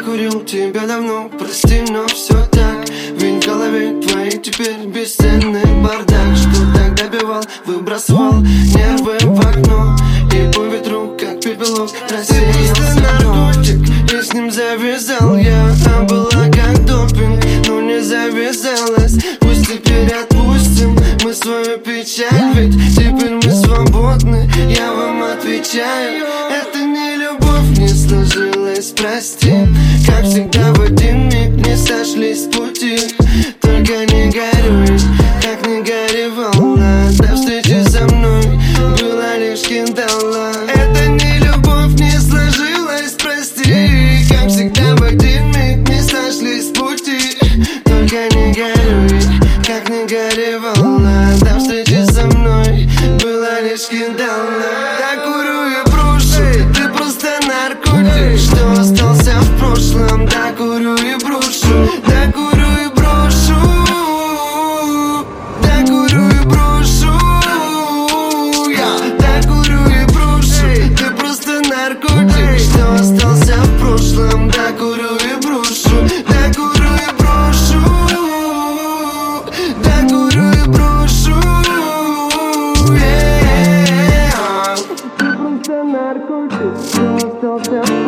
курил тебя давно, прости, но все так. Ведь в голове твоей теперь бесценный бардак. Что тогда добивал, выбрасывал нервы в окно, и по ветру, как пепелок, рассеялся наркотик, и с ним завязал я. А была как допинг, но не завязалась. Пусть теперь отпустим мы свою печаль, ведь теперь мы свободны, я вам отвечаю. Это не любовь, не сложилось, прости. Как всегда в один миг не сошлись с пути. Только не горюй, как не горевала. До встречи со мной была лишь кидала. Это не любовь, не сложилось, прости. Как всегда в один миг не сошлись с пути. Только не горюй, как не горевала. До встречи со мной была лишь кидала. Так курю и брошу, ты просто наркотик, что остался в прошлом. Да курю и брошу, да курю и брошу, да курю и брошу. Я да курю и брошу, ты просто наркотик, что остался в прошлом. Да курю и брошу, да курю и брошу, да курю и брошу. Ты просто наркотик, что остался в прошлом.